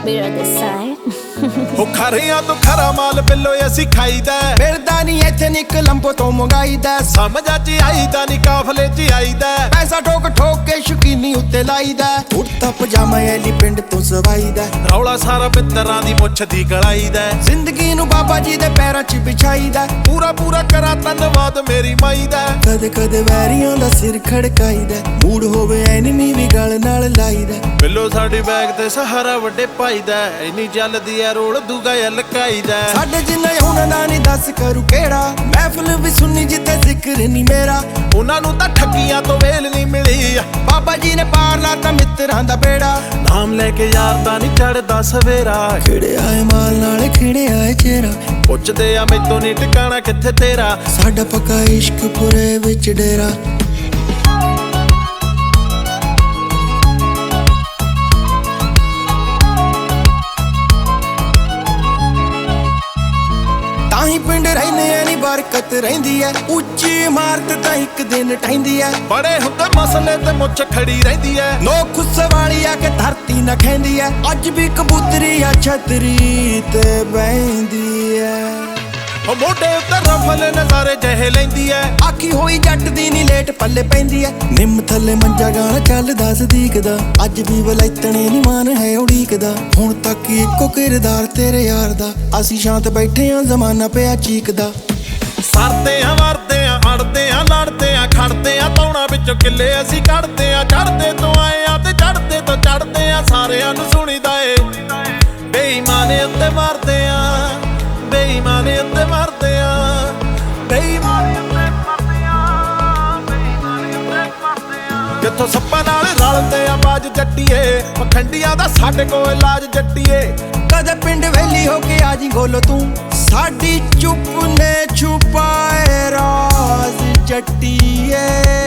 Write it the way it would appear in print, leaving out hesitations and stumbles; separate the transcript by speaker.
Speaker 1: beer on the side.
Speaker 2: ਉਹ ਖਰਿਆਂ ਤੋਂ ਖਰਾ ਮਾਲ ਬਿੱਲੋ ਅਸੀਂ ਖਾਈਦਾ,
Speaker 3: ਮਿਲਦਾ ਨਹੀਂ ਇੱਥੇ ਨਿਕ ਲੰਬੋ ਤੋਂ ਮੰਗਾਈਦਾ,
Speaker 2: ਸਮਝ ਚ ਆਈਦਾ ਨਹੀਂ ਕਾਫਲੇ ਚ ਆਈਦਾ,
Speaker 3: ਪੈਸਾ ਠੋਕ ਠੋਕ ਕੇ ਸ਼ੁਕੀਨੀ ਉੱਤੇ ਲਾਈਦਾ, ਕੁੜਤਾ ਪਜਾਮਾ ਐਲੀ ਪਿੰਡ ਤੋਂ ਸਵਾਈਦਾ,
Speaker 2: ਰੌਲਾ ਸਾਰਾ ਮਿੱਤਰਾਂ ਦੀ ਮੁੱਛ ਦੀ ਗਲਾਈਦਾ,
Speaker 3: ਜ਼ਿੰਦਗੀ ਨੂੰ ਬਾਬਾ ਜੀ ਦੇ ਪੈਰਾਂ 'ਚ ਵਿਛਾਈਦਾ,
Speaker 2: ਪੂਰਾ ਪੂਰਾ ਕਰਾਂ ਧੰਨਵਾਦ ਮੇਰੀ ਮਾਈ ਦਾ,
Speaker 3: ਕਦੇ ਕਦੇ ਵੈਰੀਆਂ ਦਾ ਸਿਰ ਖੜਕਾਈਦਾ, ਮੂਡ ਹੋਵੇ ਐਨਮੀ ਵੀ ਗਲ ਨਾਲ ਲਾਈਦਾ,
Speaker 2: ਬਿੱਲੋ ਸਾਡੇ ਬੈਗ ਤੇ ਸਹਾਰਾ ਵੱਡੇ ਪਾਈ ਦਾ, ਇੰਨੀ ਚੱਲਦੀ ਐ ਰੋਲ ਦੂਗਾ ਲਕਾਈਦਾ,
Speaker 3: ਸਾਡੇ ਜਿੰਨਾ ਉਹਨਾਂ ਦਾ ਨਹੀਂ ਦੱਸ ਕਰੂ ਕਿਹੜਾ, ਮਹਿਫਲ ਵੀ ਸੁਣੀ ਜਿੱਥੇ ਜ਼ਿਕਰ ਨਹੀਂ ਮੇਰਾ,
Speaker 2: ਉਹਨਾਂ ਨੂੰ ਤਾਂ ਠੱਗੀਆਂ ਤੋਂ ਵੇਲ ਨਹੀਂ ਮਿਲੀ,
Speaker 3: ਬਾਬਾ ਜੀ ਨੇ ਪਾਰ ਲਾਤਾ ਮਿੱਤਰਾਂ ਦਾ ਬੇੜਾ,
Speaker 2: ਨਾਮ ਲੈ ਕੇ ਯਾਰ ਦਾ ਨਹੀਂ ਚੜਦਾ ਸਵੇਰਾ,
Speaker 3: ਖਿੜੇ ਆਏ ਮਾਲ ਨਾਲ ਖਿੜੇ ਆਏ ਚਿਹਰਾ,
Speaker 2: ਪੁੱਛਦੇ ਆ ਮੈਥੋਂ ਨਹੀਂ ਟਿਕਾਣਾ ਕਿੱਥੇ ਤੇਰਾ,
Speaker 3: ਸਾਡਾ ਪੱਕਾ ਇਸ਼ਕ ਪੁਰੇ ਵਿੱਚ ਡੇਰਾ, ਤਾਹੀਂ ਪਿੰਡ ਰਹਿੰਦੇ ਐ ਨੀ ਬਰਕਤ ਰਹਿੰਦੀ ਐ, ਉੱਚੀ ਇਮਾਰਤ ਤਾਂ ਇੱਕ ਦਿਨ ਟਹਿੰਦੀ ਐ,
Speaker 2: ਬੜੇ ਹੁੰਦੇ ਮਸਲੇ ਤੇ ਮੁੱਛ ਖੜੀ ਰਹਿੰਦੀ ਐ,
Speaker 3: ਲੋਕ ਖੁੱਸੇ ਵਾਲੀ ਆ ਕੇ ਧਰਤੀ ਨਾ ਖੈਂਦੀ ਐ, ਅੱਜ ਵੀ ਕਬੂਤਰੀ ਆ ਛਤਰੀ ਤੇ ਬਹਿੰਦੀ ਐ,
Speaker 2: ਉਹ ਮੋਢੇ ਉੱਤੇ ਰਫਲ ਨਜ਼ਾਰੇ ਜਿਹੇ ਲੈਂਦੀ ਐ,
Speaker 3: ਆਖੀ ਹੋਈ ਜੱਟ ਦੀ ਨੀ ਲੇਟ ਪੱਲੇ ਪੈਂਦੀ ਐ, ਨਿੰਮ ਥੱਲੇ ਮੰਜਾ ਗਾਣਾ ਚੱਲਦਾ ਸਦੀਕਦਾ, ਅੱਜ ਵੀ ਵਲੈਤਣੇ ਨੀ ਮਾਨ ਹੈ ਉਡੀਕਦਾ, ਹੁਣ ਤੱਕ ਇੱਕੋ ਕਿਰਦਾਰ ਤੇਰੇ ਯਾਰ ਦਾ, ਅਸੀਂ ਸ਼ਾਂਤ ਬੈਠੇ ਆਂ ਜ਼ਮਾਨਾ ਪਿਆ ਚੀਕਦਾ,
Speaker 2: ਸਰਦੇ ਆ ਵਰਦੇ ਆ ਅੜਦੇ ਆ ਲੜਦੇ ਆ ਖੜਦੇ ਆ ਤੌਣਾ ਵਿੱਚੋਂ ਕਿੱਲੇ ਅਸੀਂ ਕੱਢਦੇ ਆ, ਚੜਦੇ ਤੋਂ ਆਏ ਆ ਤੇ ਚੜਦੇ ਤੋਂ ਚੜਦੇ ਆ, ਸਾਰਿਆਂ ਨੂੰ ਸੁਣੀਦਾ ਏ ਬੇਈਮਾਨੇ ਉੱਤੇ ਮਾਰਦੇ ਆ, ਬੇਈਮਾਨੇ ਉੱਤੇ ਮਾਰਦੇ ਆ, ਬੇਈਮਾਨੇ ਉੱਤੇ ਮਾਰਦੇ ਆ, ਬੇਈਮਾਨੇ ਉੱਤੇ ਮਾਰਦੇ ਆ, ਜਿੱਥੋਂ ਸੱਪਾਂ ਨਾਲ ਰਲਦੇ ਆ ਬਾਜ ਜੱਟੀਏ, ਪਖੰਡੀਆਂ ਦਾ ਸਾਡੇ ਕੋਲ ਇਲਾਜ ਜੱਟੀਏ,
Speaker 3: ਕਦੇ ਪਿੰਡ ਵੇਲੀ ਹੋ ਕੇ ਆ ਜੀ ਗੋਲੋ ਤੂੰ, ਸਾਡੀ ਚੁੱਪ ਨੇ ਛੁਪਾਏ ਰਾਜ਼ ਜੱਟੀਏ।